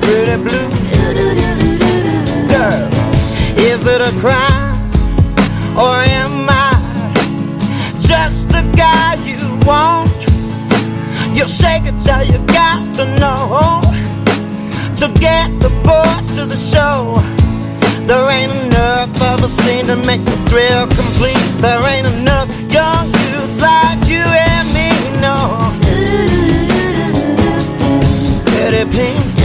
pretty blue. Girl, is it a crime, or am I just the guy you want? You'll shake it till you got to know. To get the boys to the show, there ain't enough of a scene to make the thrill complete. There ain't enough young dudes like you and me, no. Pretty pink.